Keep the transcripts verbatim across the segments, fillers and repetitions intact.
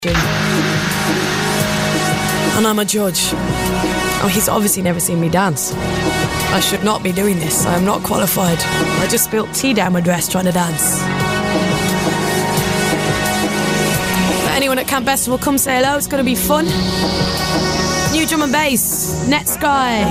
And I'm a judge. Oh, he's obviously never seen me dance. I should not be doing this. I am not qualified. I just spilled tea down my dress trying to dance. But anyone at Camp Festival, come say hello. It's going to be fun. New drum and bass, Netsky.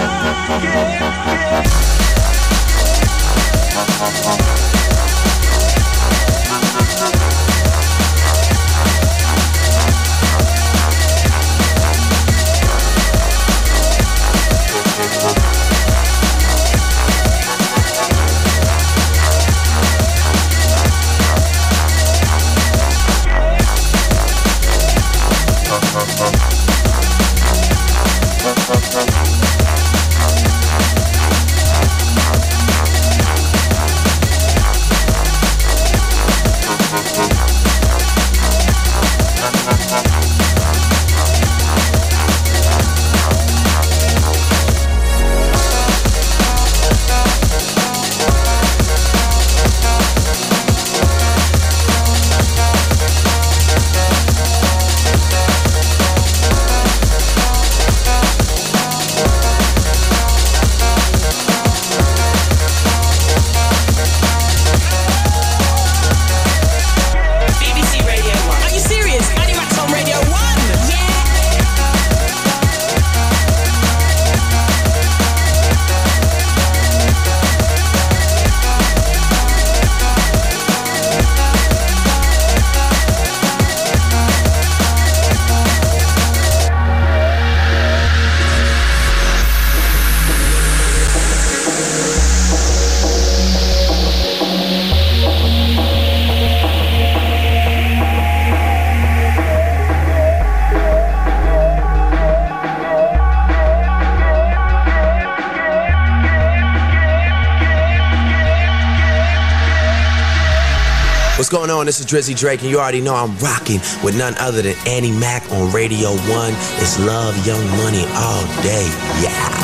What's going on? This is Drizzy Drake, and you already know I'm rocking with none other than Annie Mac on Radio one. It's Love, Young Money all day. Yeah.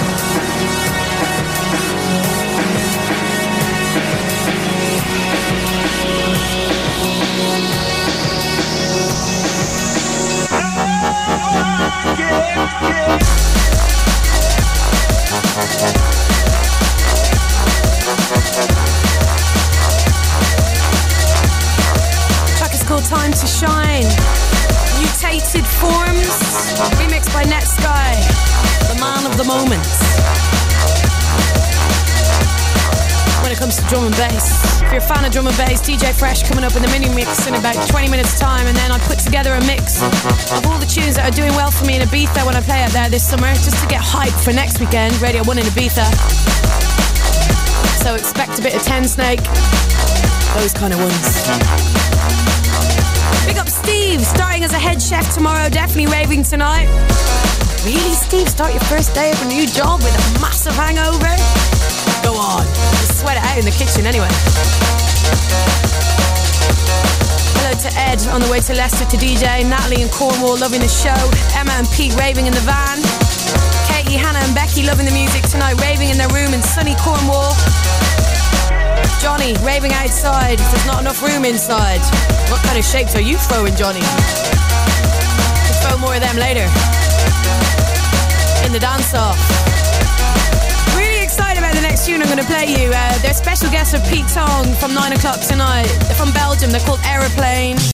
Time to Shine, Mutated Forms, remixed by Netsky, the man of the moment. When it comes to drum and bass, if you're a fan of drum and bass, D J Fresh coming up in the mini mix in about twenty minutes time, and then I put together a mix of all the tunes that are doing well for me in Ibiza when I play out there this summer, just to get hyped for next weekend, Radio one in Ibiza. So expect a bit of Ten Snake, those kind of ones. Big up Steve, starting as a head chef tomorrow, definitely raving tonight. Really, Steve? Start your first day of a new job with a massive hangover? Go on, just sweat it out in the kitchen anyway. Hello to Ed on the way to Leicester to D J, Natalie and Cornwall loving the show, Emma and Pete raving in the van, Katie, Hannah and Becky loving the music tonight, raving in their room in sunny Cornwall. Johnny, raving outside. There's not enough room inside. What kind of shapes are you throwing, Johnny? We'll throw more of them later. In the dance-off. Really excited about the next tune I'm going to play you. Uh, they're special guests of Pete Tong from nine o'clock tonight. They're from Belgium. They're called Aeroplane.